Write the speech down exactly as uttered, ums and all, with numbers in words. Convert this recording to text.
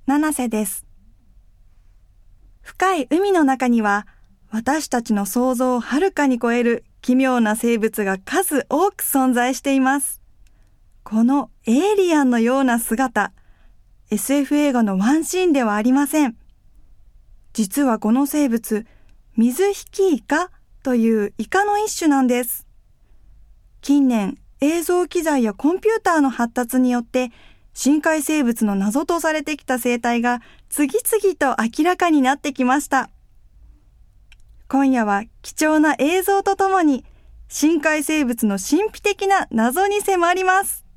七瀬です。深い海の中には、私たちの想像をはるかに超える奇妙な生物が数多く存在しています。このエイリアンのような姿、エスエフ 映画のワンシーンではありません。実はこの生物、水引きイカというイカの一種なんです。近年、映像機材やコンピューターの発達によって深海生物の謎とされてきた生態が次々と明らかになってきました。今夜は貴重な映像とともに深海生物の神秘的な謎に迫ります。